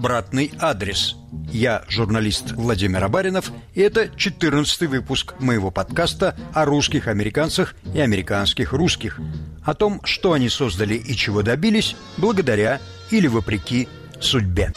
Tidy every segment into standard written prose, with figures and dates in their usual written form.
обратный адрес. Я журналист Владимир Абаринов, и это 14-й выпуск моего подкаста о русских американцах и американских русских. О том, что они создали и чего добились благодаря или вопреки судьбе.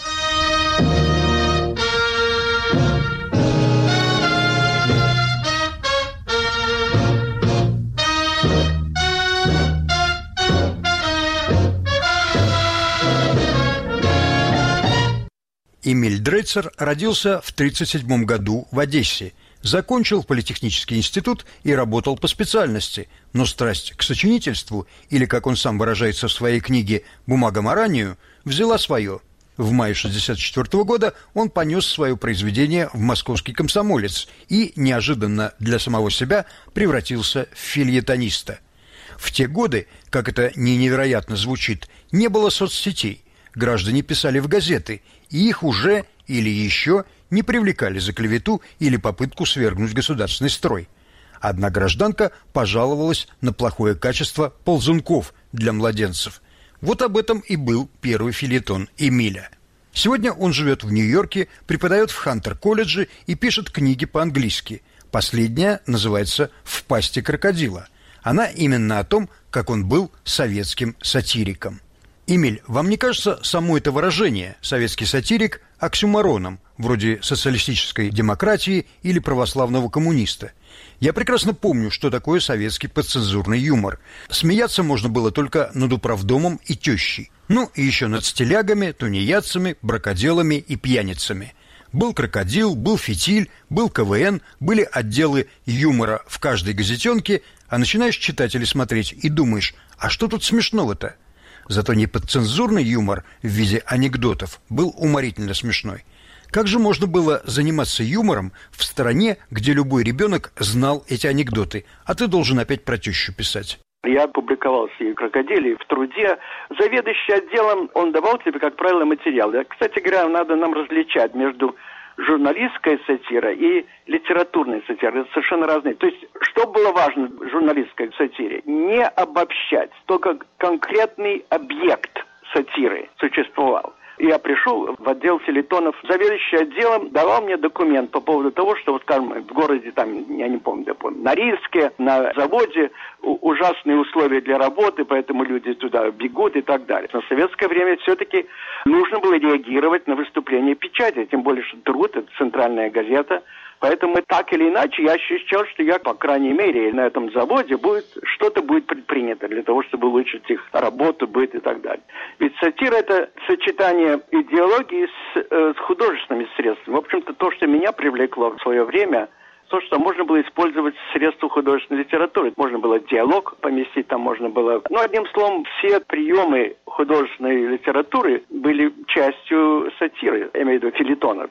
Эмиль Дрейцер родился в 1937 году в Одессе, закончил политехнический институт и работал по специальности, но страсть к сочинительству, или, как он сам выражается в своей книге «Бумагоморанию», взяла свое. В мае 1964 года он понес свое произведение в «Московский комсомолец» и, неожиданно для самого себя, превратился в фельетониста. В те годы, как это невероятно звучит, не было соцсетей. Граждане писали в газеты, и их уже или еще не привлекали за клевету или попытку свергнуть государственный строй. Одна гражданка пожаловалась на плохое качество ползунков для младенцев. Вот об этом и был первый фельетон Эмиля. Сегодня он живет в Нью-Йорке, преподает в Хантер-колледже и пишет книги по-английски. Последняя называется «В пасти крокодила». Она именно о том, как он был советским сатириком. Эмиль, вам не кажется само это выражение «советский сатирик» оксюмороном, вроде социалистической демократии или православного коммуниста? Я прекрасно помню, что такое советский подцензурный юмор. Смеяться можно было только над управдомом и тещей. Ну, и еще над стилягами, тунеядцами, бракоделами и пьяницами. Был крокодил, был фитиль, был КВН, были отделы юмора в каждой газетенке, а начинаешь читать или смотреть и думаешь, а что тут смешного-то? Зато неподцензурный юмор в виде анекдотов был уморительно смешной. Как же можно было заниматься юмором в стране, где любой ребенок знал эти анекдоты, а ты должен опять про тещу писать? Я публиковал все крокодили в труде. Заведующий отделом, он давал тебе, как правило, материал. Кстати говоря, надо нам различать между журналистской сатирой и литературной сатирой. Это совершенно разные. То есть, что было важно в журналистской сатире? Не обобщать, только конкретный объект сатиры существовал. Я пришел в отдел фельетонов. Заведующий отделом давал мне документ по поводу того, что, вот, скажем, в городе, там, я не помню, на Рильске, на заводе ужасные условия для работы, поэтому люди туда бегут и так далее. Но в советское время все-таки нужно было реагировать на выступление печати, тем более, что «Труд» — это центральная газета. Поэтому так или иначе я ощущал, что я, по крайней мере, на этом заводе что-то будет предпринято для того, чтобы улучшить их работу, быт и так далее. Ведь сатира — это сочетание идеологии с художественными средствами. В общем-то, то, что меня привлекло в свое время, то, что можно было использовать средства художественной литературы. Можно было диалог поместить, там можно было... Ну, одним словом, все приемы художественной литературы были частью сатиры, я имею в виду фельетона.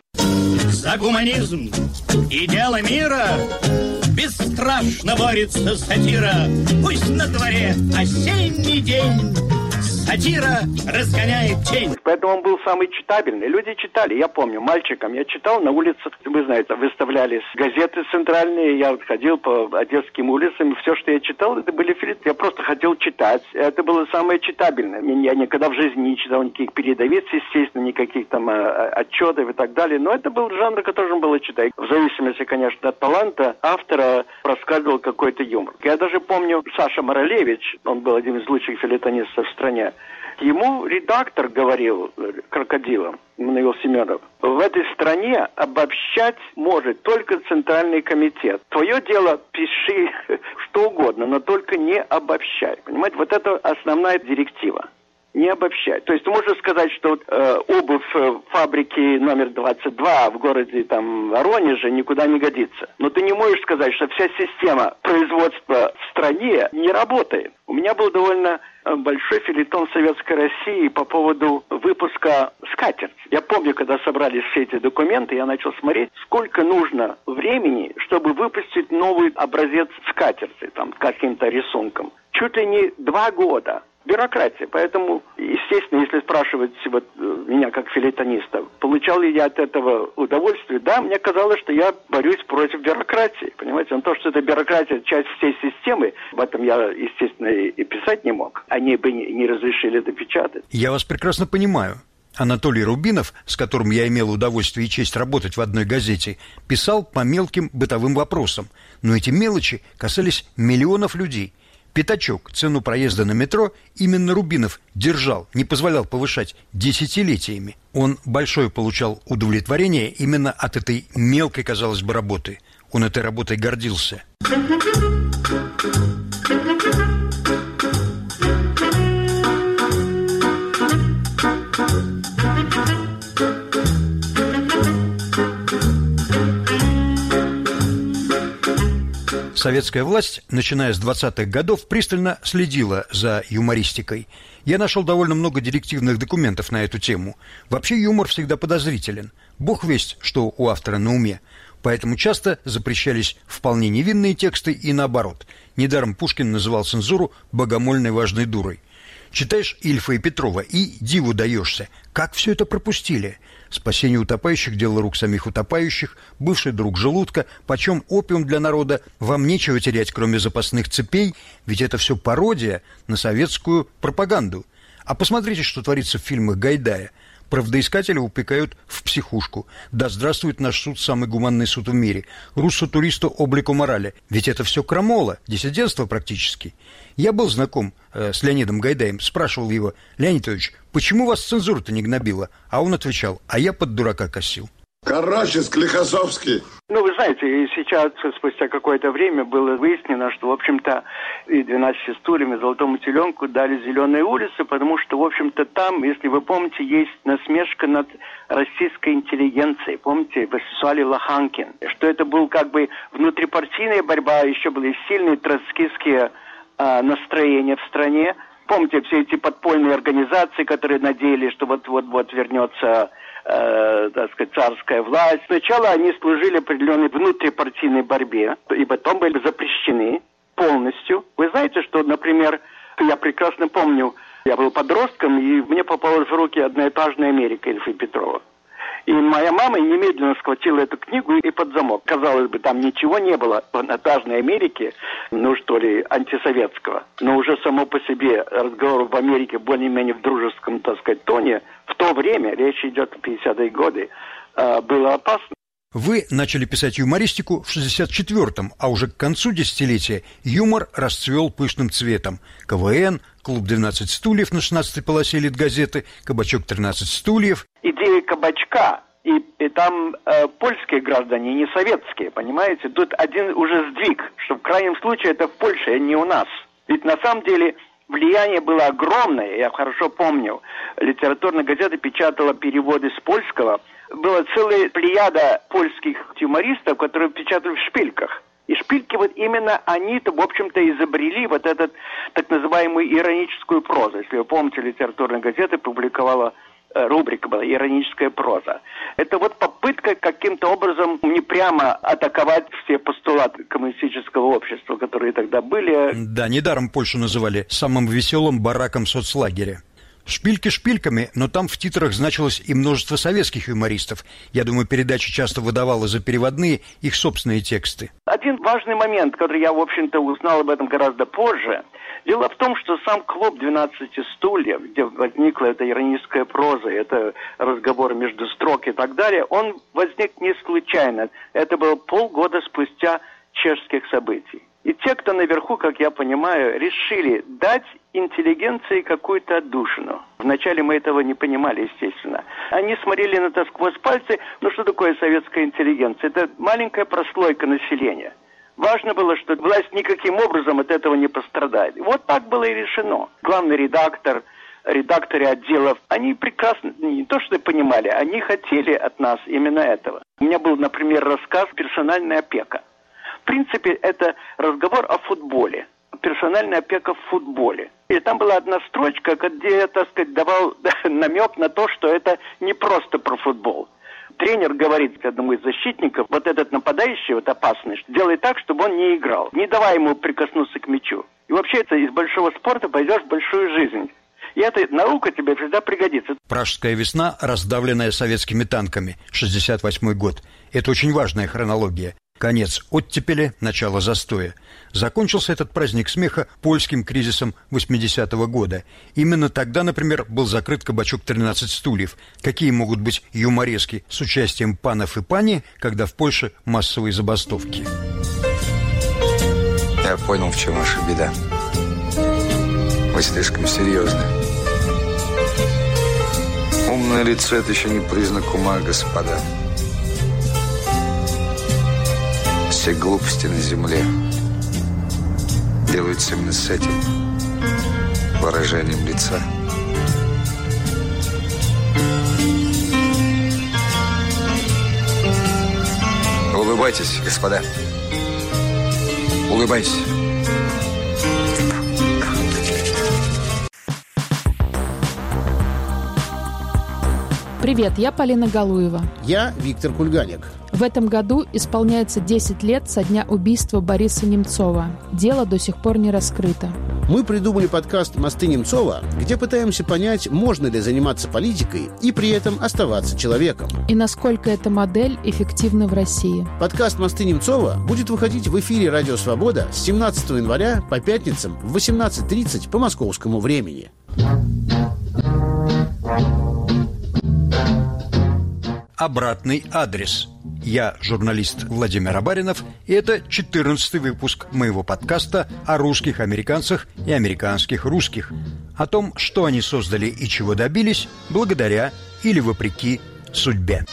За гуманизм и дело мира бесстрашно борется сатира. Пусть на дворе осенний день, сатира разгоняет тень. Поэтому он был самый читабельный. Люди читали. Я помню, мальчиком я читал на улицах. Вы знаете, выставлялись газеты центральные. Я ходил по одесским улицам. Все, что я читал, это были фельетоны. Я просто хотел читать. Это было самое читабельное. Я никогда в жизни не читал никаких передовиц, естественно, никаких там отчетов и так далее. Но это был жанр, который можно было читать. В зависимости, конечно, от таланта автора проскальзывал какой-то юмор. Я даже помню Саша Моралевич, он был один из лучших фельетонистов в стране. Ему редактор говорил, крокодилом, Мануил Семенов, в этой стране обобщать может только Центральный комитет. Твое дело пиши что угодно, но только не обобщай. Понимаете, вот это основная директива. Не обобщать. То есть можно сказать, что обувь фабрики номер 22 в городе там Воронеже никуда не годится. Но ты не можешь сказать, что вся система производства в стране не работает. У меня был довольно большой фельетон Советской России по поводу выпуска «Скатерть». Я помню, когда собрались все эти документы, я начал смотреть, сколько нужно времени, чтобы выпустить новый образец скатерти, там, каким-то рисунком. Чуть ли не 2 года. Бюрократия. Поэтому, естественно, если спрашивать вот меня как фельетониста, получал ли я от этого удовольствие, да, мне казалось, что я борюсь против бюрократии. Понимаете, но то, что это бюрократия, часть всей системы, об этом я, естественно, и писать не мог. Они бы не разрешили это печатать. Я вас прекрасно понимаю. Анатолий Рубинов, с которым я имел удовольствие и честь работать в одной газете, писал по мелким бытовым вопросам, но эти мелочи касались миллионов людей. Пятачок, цену проезда на метро, именно Рубинов держал, не позволял повышать десятилетиями. Он большое получал удовлетворение именно от этой мелкой, казалось бы, работы. Он этой работой гордился. Советская власть, начиная с 20-х годов, пристально следила за юмористикой. Я нашел довольно много директивных документов на эту тему. Вообще юмор всегда подозрителен. Бог весть, что у автора на уме. Поэтому часто запрещались вполне невинные тексты и наоборот. Недаром Пушкин называл цензуру богомольной важной дурой. Читаешь Ильфа и Петрова и диву даешься. Как все это пропустили? Спасение утопающих – дело рук самих утопающих, бывший друг желудка, почем опиум для народа, вам нечего терять, кроме запасных цепей, ведь это все пародия на советскую пропаганду. А посмотрите, что творится в фильмах Гайдая. Правдоискателя упекают в психушку. Да здравствует наш суд, самый гуманный суд в мире. Руссо-туристу облику морали. Ведь это все крамола, диссидентство практически. Я был знаком с Леонидом Гайдаем, спрашивал его: «Леонид Ильич, почему вас цензура-то не гнобила?» А он отвечал: «А я под дурака косил». Короче, Склифосовский. Ну, вы знаете, и сейчас, спустя какое-то время, было выяснено, что, в общем-то, и 12 стульям, и Золотому теленку дали зеленые улицы, потому что, в общем-то, там, если вы помните, есть насмешка над российской интеллигенцией. Помните, Василий Лоханкин, что это был как бы внутрипартийная борьба, еще были сильные троцкистские настроения в стране. Помните, все эти подпольные организации, которые надеялись, что вот-вот вернется, так сказать, царская власть. Сначала они служили определенной внутрипартийной борьбе, и потом были запрещены полностью. Вы знаете, что, например, я прекрасно помню, я был подростком, и мне попалась в руки «Одноэтажная Америка» Ильфа и Петрова. И моя мама немедленно схватила эту книгу и под замок. Казалось бы, там ничего не было в «Одноэтажной Америке», ну что ли, антисоветского. Но уже само по себе разговор в Америке более-менее в дружеском, так сказать, тоне, в то время, речь идет о 50-е годы, было опасно. Вы начали писать юмористику в 64-м, а уже к концу десятилетия юмор расцвел пышным цветом. КВН, клуб «12 стульев» на 16-й полосе Литгазеты, кабачок «13 стульев». Идея кабачка, и там польские граждане, не советские, понимаете? Тут один уже сдвиг, что в крайнем случае это в Польше, а не у нас. Ведь на самом деле влияние было огромное, я хорошо помню. Литературная газета печатала переводы с польского. Была целая плеяда польских юмористов, которые печатали в шпильках. И шпильки вот именно они-то, в общем-то, изобрели вот этот так называемую ироническую прозу. Если вы помните, литературная газета публиковала, рубрика была «Ироническая проза». Это вот попытка каким-то образом не прямо атаковать все постулаты коммунистического общества, которые тогда были. Да, недаром Польшу называли самым веселым бараком соцлагеря. Шпильки шпильками, но там в титрах значилось и множество советских юмористов. Я думаю, передача часто выдавала за переводные их собственные тексты. Один важный момент, который я, в общем-то, узнал об этом гораздо позже. Дело в том, что сам клуб «12 стульев», где возникла эта ироническая проза, это разговор между строк и так далее, он возник не случайно. Это было полгода спустя чешских событий. И те, кто наверху, как я понимаю, решили дать интеллигенции какую-то отдушину. Вначале мы этого не понимали, естественно. Они смотрели на это сквозь пальцы. Ну, что такое советская интеллигенция? Это маленькая прослойка населения. Важно было, что власть никаким образом от этого не пострадает. И вот так было и решено. Главный редактор, редакторы отделов, они прекрасно, не то что понимали, они хотели от нас именно этого. У меня был, например, рассказ «Персональная опека». В принципе, это разговор о футболе, персональная опека в футболе. И там была одна строчка, где я, так сказать, давал намек на то, что это не просто про футбол. Тренер говорит к одному из защитников: вот этот нападающий, вот опасный, делай так, чтобы он не играл. Не давай ему прикоснуться к мячу. И вообще это из большого спорта пойдешь в большую жизнь. И эта наука тебе всегда пригодится. Пражская весна, раздавленная советскими танками, 68-й год. Это очень важная хронология. Конец оттепели, начало застоя. Закончился этот праздник смеха польским кризисом 80-го года. Именно тогда, например, был закрыт кабачок «13 стульев». Какие могут быть юморески с участием панов и пани, когда в Польше массовые забастовки? Я понял, в чем ваша беда. Вы слишком серьезны. Умное лицо – это еще не признак ума, господа. Все глупости на земле делаются именно с этим выражением лица. Улыбайтесь, господа. Улыбайтесь. Привет, я Полина Галуева. Я Виктор Кульганик. В этом году исполняется 10 лет со дня убийства Бориса Немцова. Дело до сих пор не раскрыто. Мы придумали подкаст «Мосты Немцова», где пытаемся понять, можно ли заниматься политикой и при этом оставаться человеком. И насколько эта модель эффективна в России. Подкаст «Мосты Немцова» будет выходить в эфире «Радио Свобода» с 17 января по пятницам в 18:30 по московскому времени. Обратный адрес. Я журналист Владимир Абаринов, и это 14-й выпуск моего подкаста о русских американцах и американских русских. О том, что они создали и чего добились благодаря или вопреки судьбе.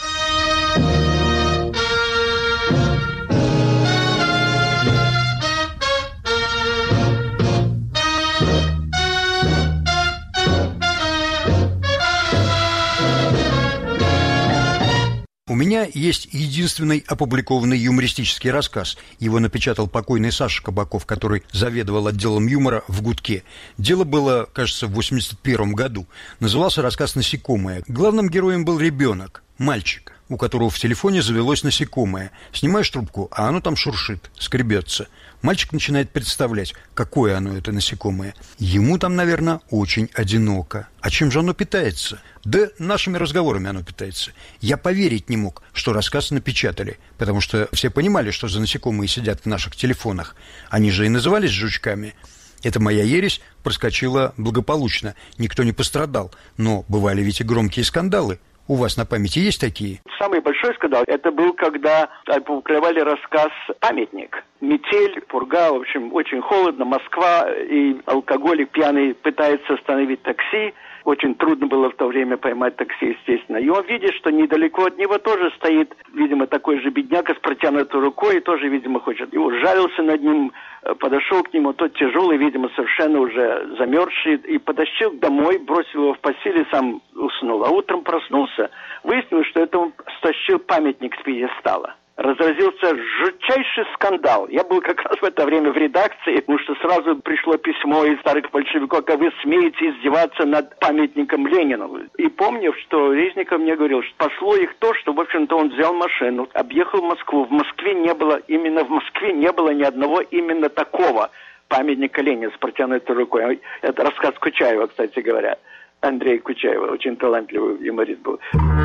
У меня есть единственный опубликованный юмористический рассказ. Его напечатал покойный Саша Кабаков, который заведовал отделом юмора в «Гудке». Дело было, кажется, в 1981 году. Назывался рассказ «Насекомое». Главным героем был ребенок, мальчик, у которого в телефоне завелось насекомое. Снимаешь трубку, а оно там шуршит, скребется. Мальчик начинает представлять, какое оно, это насекомое. Ему там, наверное, очень одиноко. А чем же оно питается? Да нашими разговорами оно питается. Я поверить не мог, что рассказ напечатали, потому что все понимали, что за насекомые сидят в наших телефонах. Они же и назывались жучками. Эта моя ересь проскочила благополучно, никто не пострадал. Но бывали ведь и громкие скандалы. У вас на памяти есть такие? Самый большой скандал, это был, когда опубликовали рассказ «Памятник». Метель, пурга, в общем, очень холодно, Москва, и алкоголик пьяный пытается остановить такси. Очень трудно было в то время поймать такси, естественно. И он видит, что недалеко от него тоже стоит, видимо, такой же бедняка с протянутой рукой, и тоже, видимо, хочет. И ужалился над ним, подошел к нему, тот тяжелый, видимо, совершенно уже замерзший, и потащил домой, бросил его в постель и сам уснул. А утром проснулся, выяснилось, что это он стащил памятник с пьедестала. Разразился жутчайший скандал. Я был как раз в это время в редакции, потому что сразу пришло письмо из старых большевиков, как вы смеете издеваться над памятником Ленину. И помню, что Резников мне говорил, что пошло их то, что, в общем-то, он взял машину, объехал Москву. В Москве не было ни одного именно такого памятника Ленину с протянутой рукой. Это рассказ Кучаева, кстати говоря. Андрей Кучаева, очень талантливый юморист был.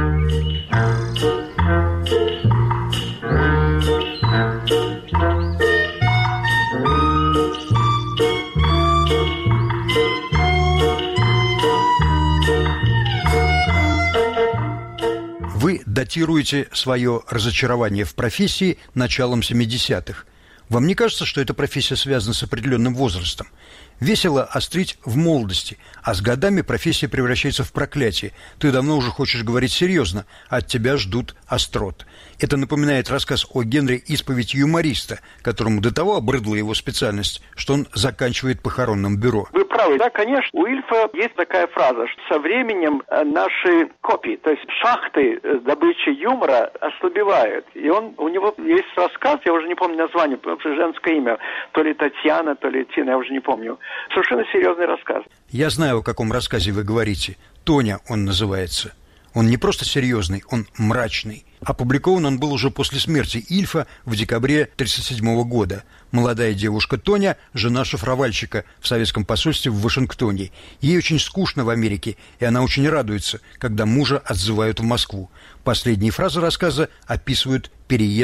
Вы датируете свое разочарование в профессии началом 70-х. Вам не кажется, что эта профессия связана с определенным возрастом? Весело острить в молодости, а с годами профессия превращается в проклятие. Ты давно уже хочешь говорить серьезно, а от тебя ждут острот. Это напоминает рассказ о Генри «Исповедь юмориста», которому до того обрыдла его специальность, что он заканчивает похоронным бюро. Вы правы. Да, конечно, у Ильфа есть такая фраза, что со временем наши копии, то есть шахты добычи юмора ослабевают. И у него есть рассказ, я уже не помню название, потому что женское имя, то ли Татьяна, то ли Тина, я уже не помню. Совершенно серьезный рассказ. Я знаю, о каком рассказе вы говорите. «Тоня» он называется. Он не просто серьезный, он мрачный. Опубликован он был уже после смерти Ильфа в декабре 1937 года. Молодая девушка Тоня – жена шифровальщика в советском посольстве в Вашингтоне. Ей очень скучно в Америке, и она очень радуется, когда мужа отзывают в Москву. Последние фразы рассказа описывают переезд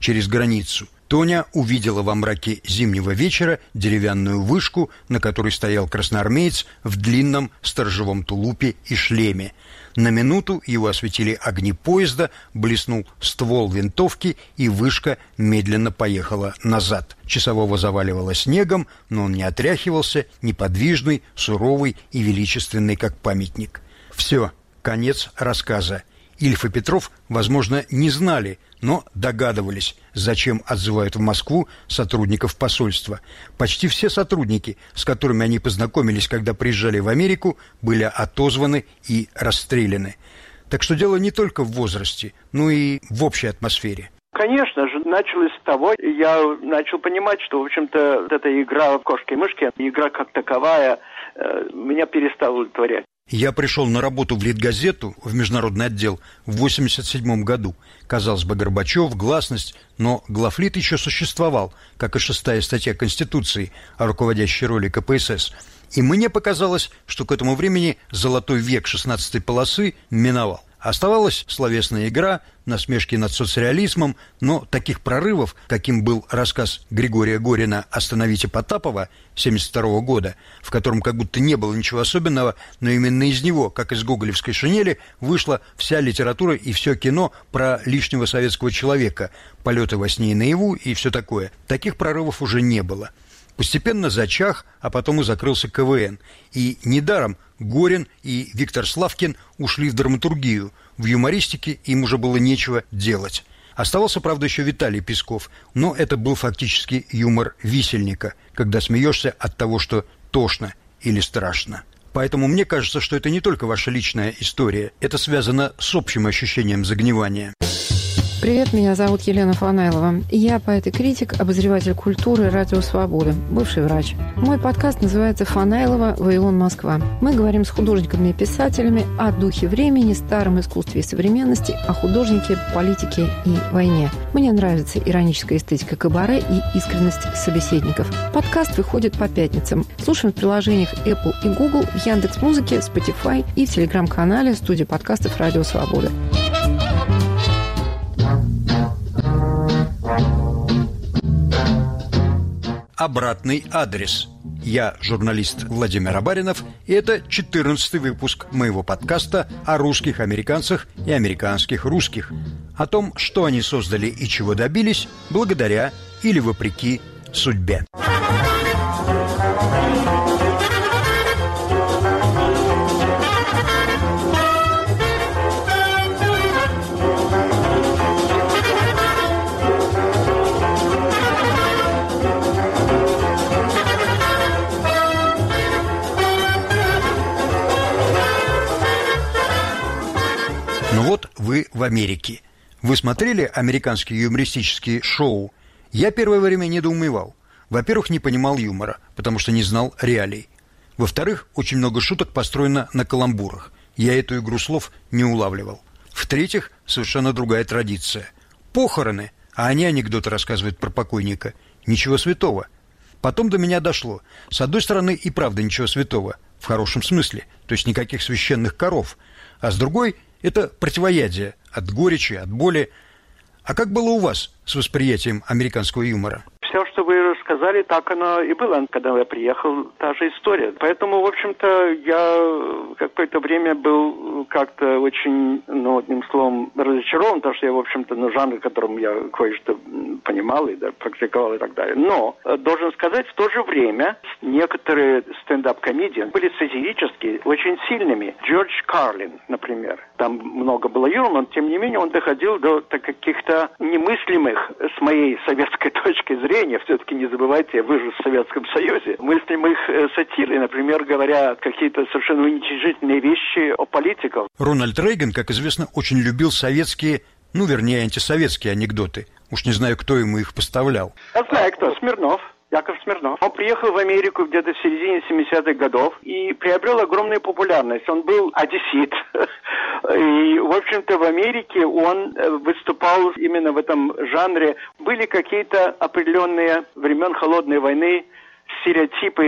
через границу. Тоня увидела во мраке зимнего вечера деревянную вышку, на которой стоял красноармеец в длинном сторожевом тулупе и шлеме. На минуту его осветили огни поезда, блеснул ствол винтовки, и вышка медленно поехала назад. Часового заваливало снегом, но он не отряхивался, неподвижный, суровый и величественный, как памятник. Все, конец рассказа. Ильф и Петров, возможно, не знали, но догадывались, зачем отзывают в Москву сотрудников посольства. Почти все сотрудники, с которыми они познакомились, когда приезжали в Америку, были отозваны и расстреляны. Так что дело не только в возрасте, но и в общей атмосфере. Конечно же, началось с того, я начал понимать, что, в общем-то, эта игра в кошки-мышки, игра как таковая, меня перестала удовлетворять. Я пришел на работу в Литгазету, в международный отдел, в 1987 году. Казалось бы, Горбачев, гласность, но главлит еще существовал, как и 6-я статья Конституции о руководящей роли КПСС. И мне показалось, что к этому времени золотой век 16-й полосы миновал. Оставалась словесная игра, насмешки над соцреализмом, но таких прорывов, каким был рассказ Григория Горина «Остановите Потапова» 1972 года, в котором как будто не было ничего особенного, но именно из него, как из гоголевской шинели, вышла вся литература и все кино про лишнего советского человека, полеты во сне и наяву и все такое. Таких прорывов уже не было. Постепенно зачах, а потом и закрылся КВН. И недаром Горин и Виктор Славкин ушли в драматургию. В юмористике им уже было нечего делать. Оставался, правда, еще Виталий Песков, но это был фактически юмор висельника, когда смеешься от того, что тошно или страшно. Поэтому мне кажется, что это не только ваша личная история, это связано с общим ощущением загнивания. Привет, меня зовут Елена Фанайлова. Я поэт и критик, обозреватель культуры «Радио Свобода», бывший врач. Мой подкаст называется «Фанайлова. Вавилон. Москва». Мы говорим с художниками и писателями о духе времени, старом искусстве и современности, о художнике, политике и войне. Мне нравится ироническая эстетика кабаре и искренность собеседников. Подкаст выходит по пятницам. Слушаем в приложениях Apple и Google, в Яндекс.Музыке, Spotify и в телеграм-канале студии подкастов «Радио Свобода». Обратный адрес. Я журналист Владимир Абаринов, и это 14-й выпуск моего подкаста о русских американцах и американских русских. О том, что они создали и чего добились благодаря или вопреки судьбе. Ну вот вы в Америке. Вы смотрели американские юмористические шоу? Я первое время недоумевал. Во-первых, не понимал юмора, потому что не знал реалий. Во-вторых, очень много шуток построено на каламбурах. Я эту игру слов не улавливал. В-третьих, совершенно другая традиция. Похороны, а они анекдоты рассказывают про покойника. Ничего святого. Потом до меня дошло. С одной стороны, и правда ничего святого, в хорошем смысле, то есть никаких священных коров. А с другой, это противоядие от горечи, от боли. А как было у вас с восприятием американского юмора? Все, что вы рассказали, так оно и было. Когда я приехал, та же история. Поэтому, в общем-то, я какое-то время был как-то очень, одним словом, разочарован, потому что я, в общем-то, жанр, в котором я кое-что понимал и практиковал и так далее. Но, должен сказать, в то же время некоторые стендап-комедии были сатирические, очень сильными. Джордж Карлин, например. Там много было юмора, но, тем не менее, он доходил до каких-то немыслимых, с моей советской точки зрения, все-таки не забывайте, я вырос в Советском Союзе, мыслимых сатиры, например, говоря какие-то совершенно уничижительные вещи о политиках. Рональд Рейган, как известно, очень любил советские, вернее, антисоветские анекдоты. Уж не знаю, кто ему их поставлял. Я знаю, кто. Смирнов. Яков Смирнов. Он приехал в Америку где-то в середине 70-х годов и приобрел огромную популярность. Он был одессит. И, в общем-то, в Америке он выступал именно в этом жанре. Были какие-то определенные времен Холодной войны стереотипы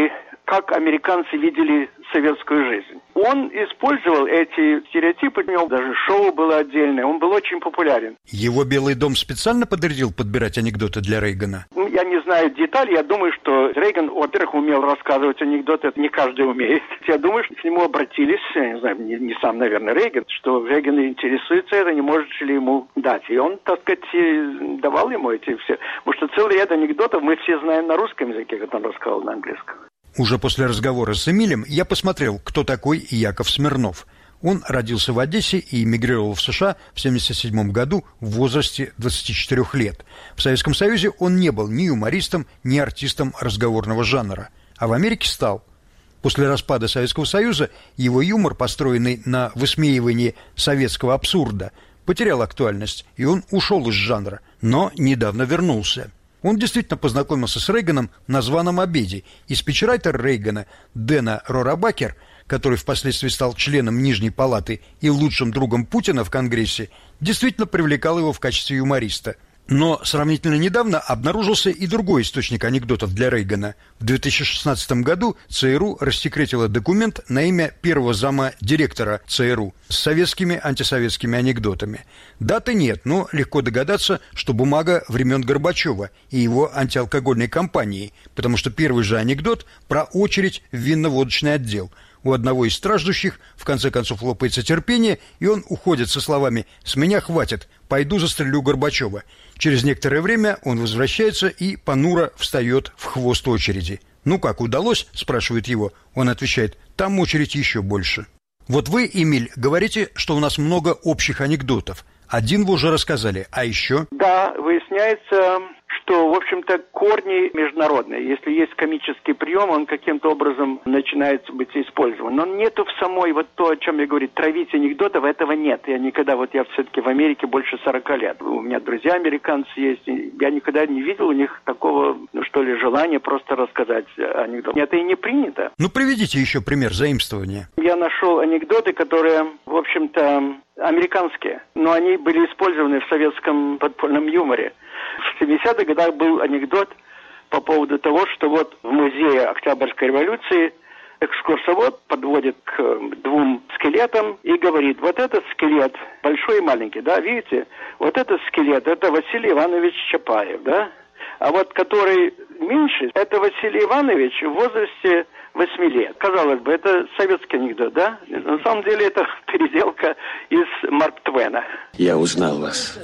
как американцы видели советскую жизнь. Он использовал эти стереотипы, у него даже шоу было отдельное, он был очень популярен. Его Белый дом специально подтвердил подбирать анекдоты для Рейгана? Я не знаю деталей, я думаю, что Рейган, во-первых, умел рассказывать анекдоты, это не каждый умеет. Я думаю, что к нему обратились, я не знаю, не сам, наверное, Рейган, что Рейган интересуется это, не может ли ему дать. И он, так сказать, давал ему эти все. Потому что целый ряд анекдотов мы все знаем на русском языке, как он рассказал на английском. Уже после разговора с Эмилем я посмотрел, кто такой Яков Смирнов. Он родился в Одессе и эмигрировал в США в 1977 году в возрасте 24 лет. В Советском Союзе он не был ни юмористом, ни артистом разговорного жанра, а в Америке стал. После распада Советского Союза его юмор, построенный на высмеивании советского абсурда, потерял актуальность, и он ушел из жанра, но недавно вернулся. Он действительно познакомился с Рейганом на званом обеде, и спичрайтер Рейгана Дэна Рорабакер, который впоследствии стал членом Нижней палаты и лучшим другом Путина в Конгрессе, действительно привлекал его в качестве юмориста. Но сравнительно недавно обнаружился и другой источник анекдотов для Рейгана. В 2016 году ЦРУ рассекретило документ на имя первого зама директора ЦРУ с советскими антисоветскими анекдотами. Даты нет, но легко догадаться, что бумага времен Горбачева и его антиалкогольной кампании, потому что первый же анекдот про очередь в винно-водочный отдел. У одного из страждущих в конце концов лопается терпение, и он уходит со словами «С меня хватит, пойду застрелю Горбачева». Через некоторое время он возвращается и понуро встает в хвост очереди. «Ну как, удалось?» – спрашивает его. Он отвечает «Там очередь еще больше». Вот вы, Эмиль, говорите, что у нас много общих анекдотов. Один вы уже рассказали, а еще? Да, выясняется, что, в общем-то, корни международные. Если есть комический прием, он каким-то образом начинает быть использован. Но нету в самой, вот то, о чем я говорю, травить анекдотов, этого нет. Я все-таки в Америке больше 40 лет. У меня друзья американцы есть. Я никогда не видел у них такого, желания просто рассказать анекдот. Это и не принято. Ну, приведите еще пример заимствования. Я нашел анекдоты, которые, в общем-то, американские, но они были использованы в советском подпольном юморе. В 70-х годах был анекдот по поводу того, что вот в музее Октябрьской революции экскурсовод подводит к двум скелетам и говорит: вот этот скелет, большой и маленький, да, видите? Вот этот скелет, это Василий Иванович Чапаев, да? А вот который меньше, это Василий Иванович в возрасте 8 лет. Казалось бы, это советский анекдот, да? На самом деле это переделка из Марк Твена. Я узнал вас.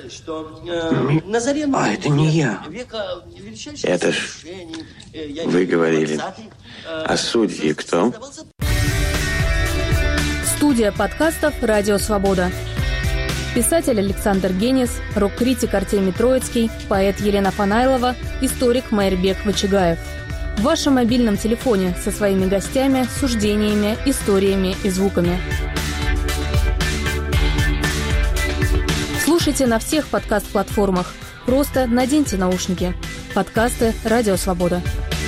А это не я. Это ж вы говорили. А судьи кто? Студия подкастов «Радио Свобода». Писатель Александр Генис, рок-критик Артемий Троицкий, поэт Елена Фанайлова, историк Майрбек Вачигаев. В вашем мобильном телефоне со своими гостями, суждениями, историями и звуками. Слушайте на всех подкаст-платформах. Просто наденьте наушники. Подкасты «Радио Свобода».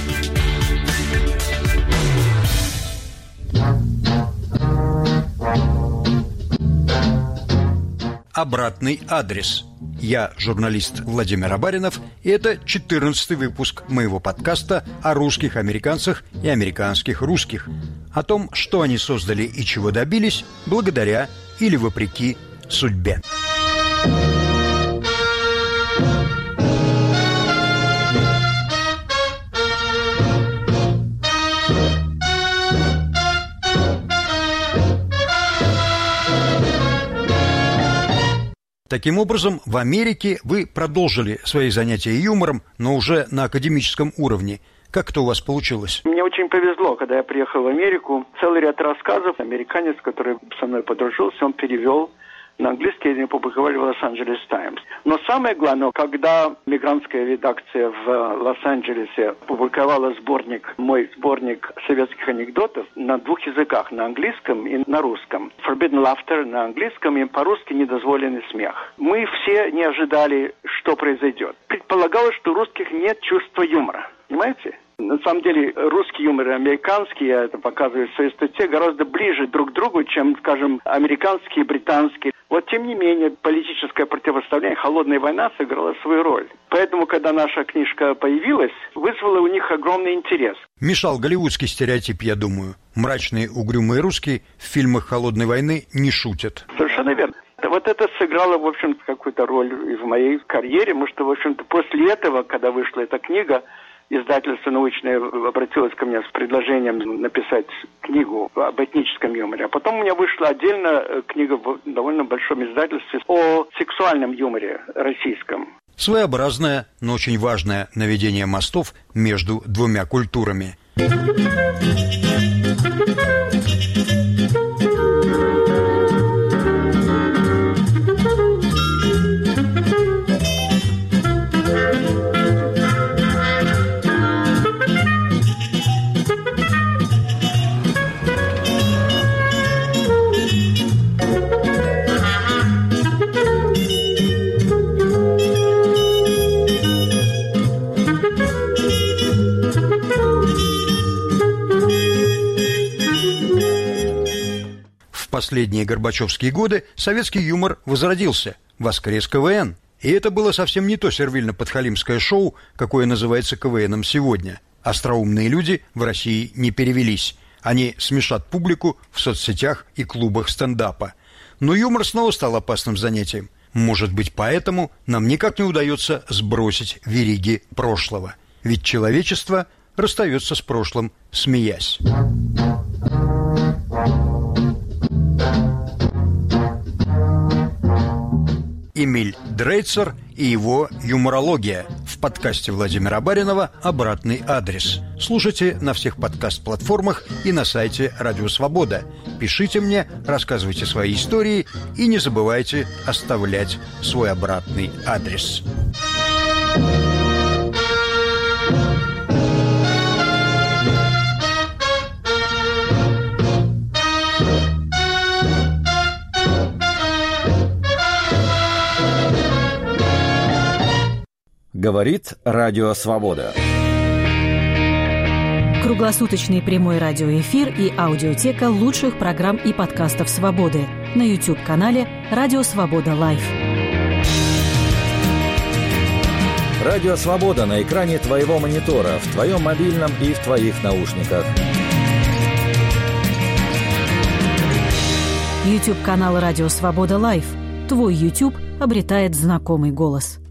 Обратный адрес. Я журналист Владимир Абаринов, и это 14-й выпуск моего подкаста о русских американцах и американских русских. О том, что они создали и чего добились благодаря или вопреки судьбе. Таким образом, в Америке вы продолжили свои занятия юмором, но уже на академическом уровне. Как это у вас получилось? Мне очень повезло, когда я приехал в Америку. Целый ряд рассказов американец, который со мной подружился, он перевел на английский, они опубликовали в Лос-Анджелес Таймс. Но самое главное, когда мигрантская редакция в Лос-Анджелесе опубликовала мой сборник советских анекдотов на двух языках, на английском и на русском. Forbidden Laughter на английском и по-русски недозволенный смех. Мы все не ожидали, что произойдет. Предполагалось, что у русских нет чувства юмора. Понимаете? На самом деле, русский юмор и американский, я это показываю в своей статье, гораздо ближе друг к другу, чем, скажем, американский и британский. Вот, тем не менее, политическое противостояние, холодная война сыграла свою роль. Поэтому, когда наша книжка появилась, вызвала у них огромный интерес. Мешал голливудский стереотип, я думаю. Мрачные, угрюмые русские в фильмах холодной войны не шутят. Совершенно верно. Вот это сыграло, в общем-то, какую-то роль и в моей карьере, потому что, в общем-то, после этого, когда вышла эта книга, издательство научное обратилось ко мне с предложением написать книгу об этническом юморе. А потом у меня вышла отдельно книга в довольно большом издательстве о сексуальном юморе российском. Своеобразное, но очень важное наведение мостов между двумя культурами. В последние горбачевские годы советский юмор возродился, воскрес КВН. И это было совсем не то сервильно-подхалимское шоу, какое называется КВНом сегодня. Остроумные люди в России не перевелись. Они смешат публику в соцсетях и клубах стендапа. Но юмор снова стал опасным занятием. Может быть, поэтому нам никак не удается сбросить вериги прошлого. Ведь человечество расстается с прошлым, смеясь. Эмиль Дрейцер и его юморология в подкасте Владимира Баринова «Обратный адрес». Слушайте на всех подкаст-платформах и на сайте Радио Свобода. Пишите мне, рассказывайте свои истории и не забывайте оставлять свой обратный адрес. Говорит Радио Свобода. Круглосуточный прямой радиоэфир и аудиотека лучших программ и подкастов «Свободы» на YouTube-канале «Радио Свобода Лайв». Радио Свобода на экране твоего монитора, в твоем мобильном и в твоих наушниках. YouTube-канал «Радио Свобода Лайв». Твой YouTube обретает знакомый голос.